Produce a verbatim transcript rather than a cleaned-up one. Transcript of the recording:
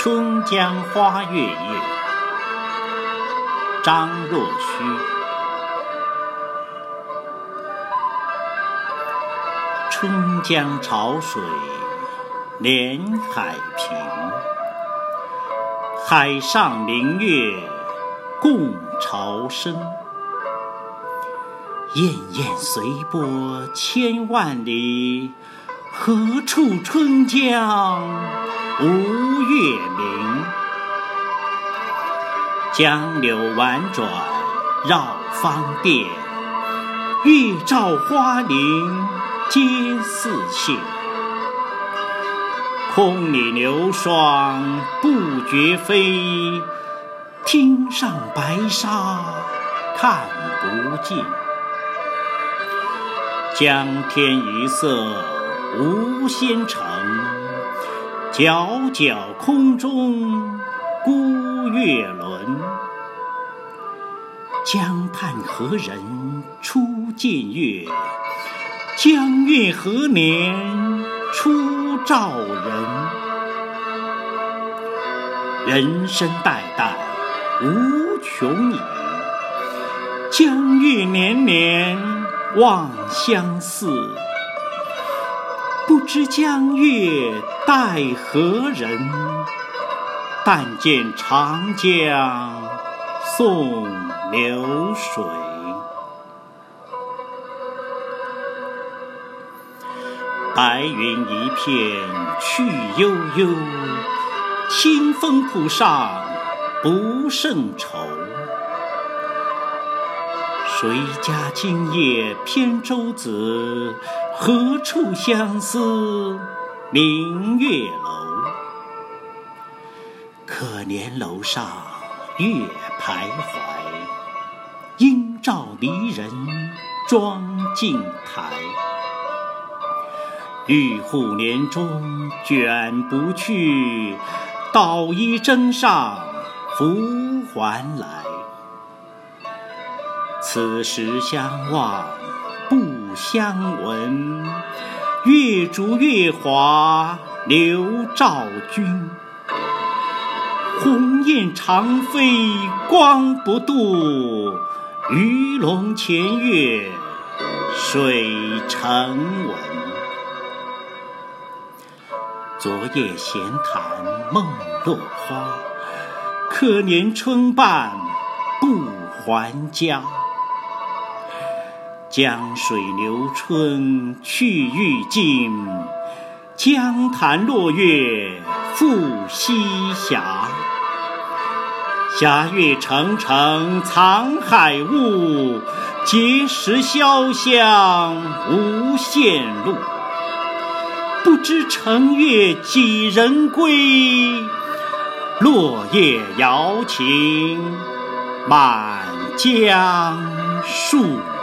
春江花月夜，张若虚。春江潮水连海平，海上明月共潮生。滟滟随波千万里，何处春江无月明？江流婉转绕芳甸，月照花林皆似霰。空里流霜不觉飞，汀上白沙看不尽。江天一色无纤尘，皎皎空中孤月轮。江畔何人初见月？江月何年初照人？人生代代无穷已，江月年年望相似。不知江月待何人？但见长江送流水。白云一片去悠悠，清风浦上不胜愁。谁家今夜扁舟子？何处相思明月楼？可怜楼上月徘徊，应照离人妆镜台。玉户年中卷不去，捣衣砧上拂还来。此时相望不相闻，月逐月华流照君。鸿雁长飞光不度，鱼龙潜跃水成文。昨夜闲谈梦落花，可怜春半不还家。江水流春去欲尽，江潭落月复西斜。霞月澄澄藏海雾，碣石潇湘无限路。不知乘月几人归？落叶摇情满江树。